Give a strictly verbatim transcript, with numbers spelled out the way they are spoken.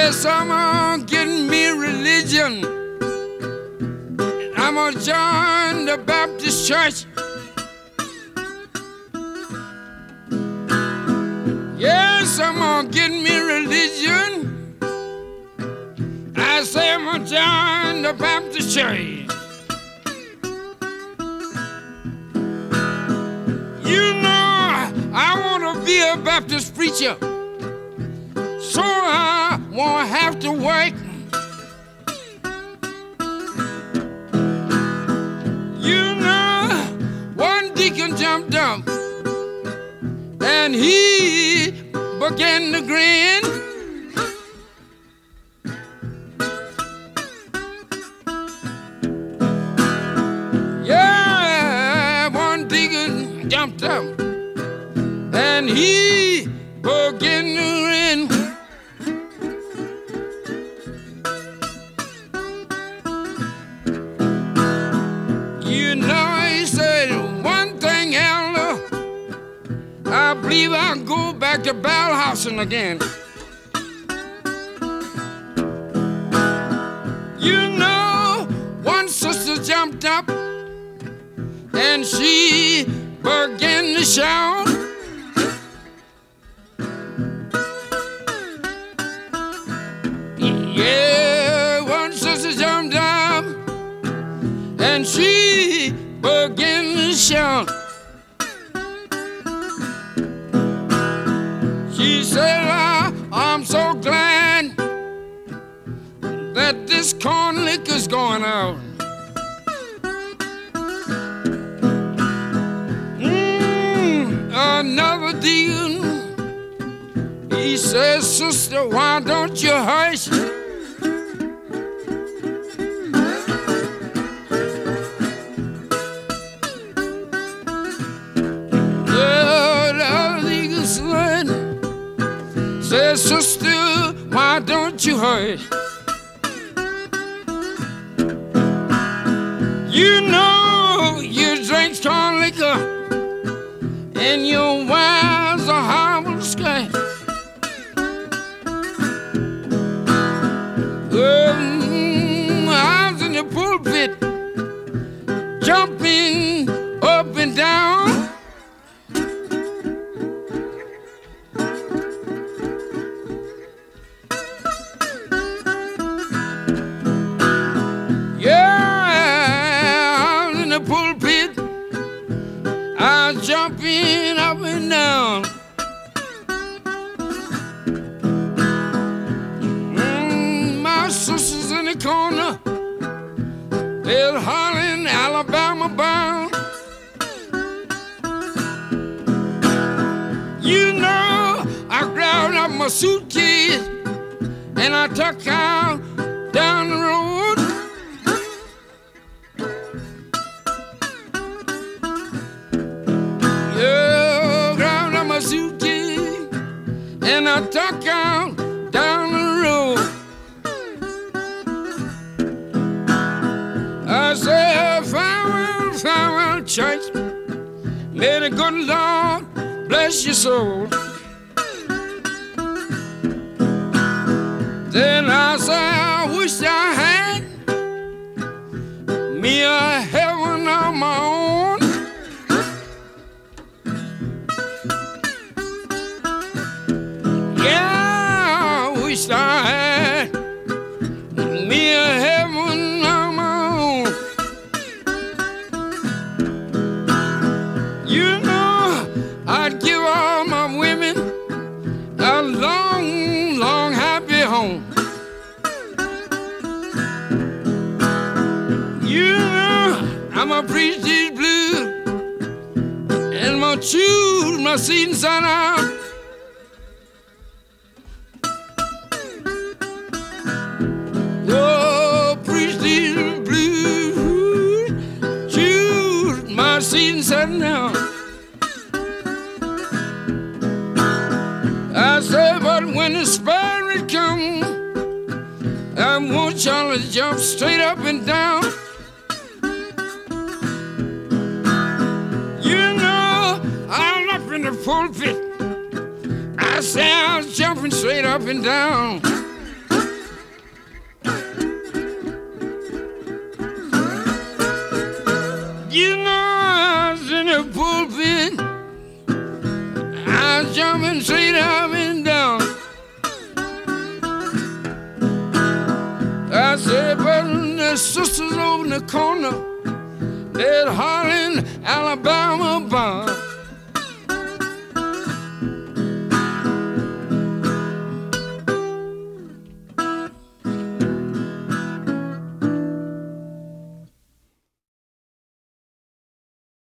Yes, I'm gonna get me religion. I'm gonna join the Baptist church. Yes, I'm gonna get me religion. I say I'm gonna join the Baptist church. You know, I wanna be a Baptist preacher, so I won't have to work. You know, one deacon jumped up and he began to grin. Yeah, one deacon jumped up and he began to grin. You know, he said, one thing, Elder, I believe I'll go back to Ballhausen again. You know, one sister jumped up and she began to shout. Yeah, one sister jumped up and she began to shout. She said, I, I'm so glad that this corn liquor's going out. Mm, another deacon, he says, sister, why don't you hush? Says, sister, why don't you hush? You know you drink strong liquor and your wives are horrible sky. Um, I was in the pulpit jumping up and down. Jumping up and down. Mm, my sisters in the corner, they're hollering Alabama bound. You know, I grabbed up my suitcase and I took out down the road. Suitcase and I took out down the road. I said, farewell, farewell, church. May the good Lord bless your soul. Then I said, I wish I had me a heaven of my own. I had me a heaven of my own. You know, I'd give all my women a long, long, happy home. You know, I'm a preach these blues and I'm gonna choose my seed and sun out. Oh, preach these blues, choose my seed and sun now. I said, but when the Spirit comes, I want y'all to jump straight up and down. You know, I'm up in the pulpit. I say I was jumping straight up and down. been straight up and down. I said, but the sisters over in the corner, they're hollering Alabama bound.